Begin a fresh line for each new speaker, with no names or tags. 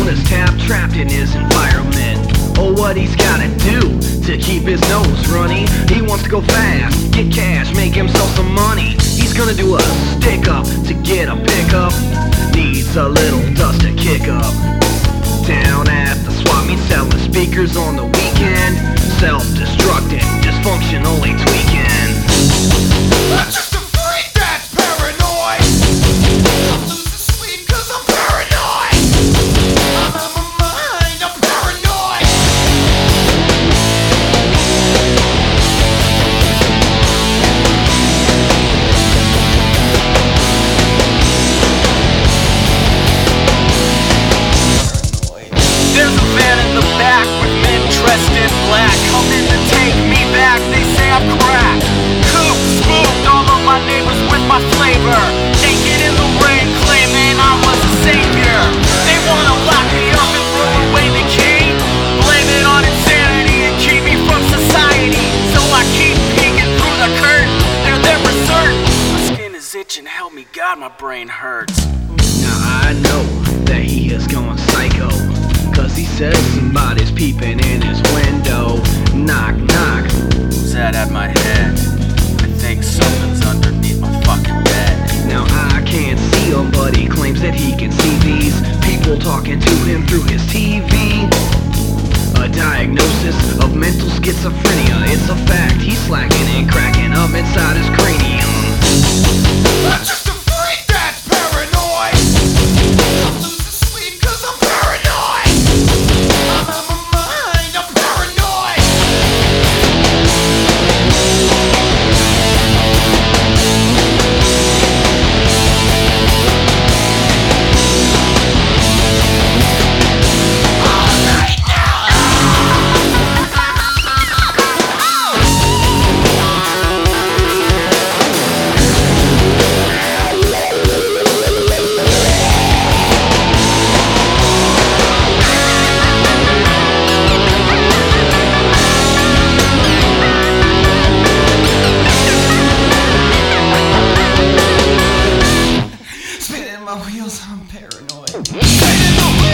his tap, trapped in his environment. Oh, what he's gotta do to keep his nose runny. He wants to go fast, get cash, make himself some money. He's gonna do a stick up to get a pickup. Needs a little dust to kick up. Down at the swap meet, selling speakers on the weekend. Self-destructing, dysfunctionally tweaking.
I'm just a freak that's paranoid. I'm losing sleep cause I'm paranoid. I'm out of my mind, I'm paranoid.
There's a van in the back with men dressed in black, coming to take me back. They say I'm cracked, cooped, spooked all of my neighbors with my flavor. Naked in the rain, claiming I was a savior. They wanna lock me up and throw away the key, blame it on insanity and keep me from society. So I keep peeking through the curtain. They're there for certain. My skin is itching, help me God, my brain hurts.
Now I know that he is going psycho, cause he says somebody's peeping in his window. Knock, knock.
Who's that at my head? I think something's underneath my fucking bed.
Now I can't see him, but he claims that he can see these people talking to him through his TV. A diagnosis of mental schizophrenia. It's a fact, he's slacking and cracking up inside his cranium.
I'm just a freak that's paranoid. I'm losing sleep cause I'm paranoid. I'm out of my mind, I'm paranoid. All night now. Spinning my wheels, I'm paranoid. Spinning my wheels.